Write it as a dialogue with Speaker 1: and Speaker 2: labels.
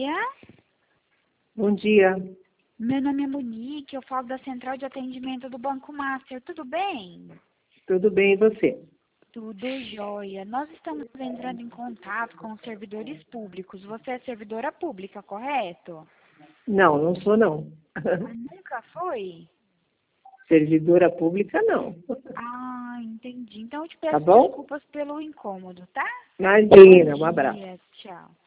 Speaker 1: dia.
Speaker 2: Bom dia.
Speaker 1: Meu nome é Monique, eu falo da Central de Atendimento do Banco Master. Tudo bem?
Speaker 2: Tudo bem e você?
Speaker 1: Tudo jóia. Nós estamos entrando em contato com os servidores públicos. Você é servidora pública, correto?
Speaker 2: Não, não sou não.
Speaker 1: Nunca foi?
Speaker 2: Servidora pública não.
Speaker 1: Ah, entendi. Então eu te
Speaker 2: Tá
Speaker 1: peço
Speaker 2: bom?
Speaker 1: desculpas pelo incômodo, tá?
Speaker 2: Imagina, um
Speaker 1: Bom
Speaker 2: abraço.
Speaker 1: dia, tchau.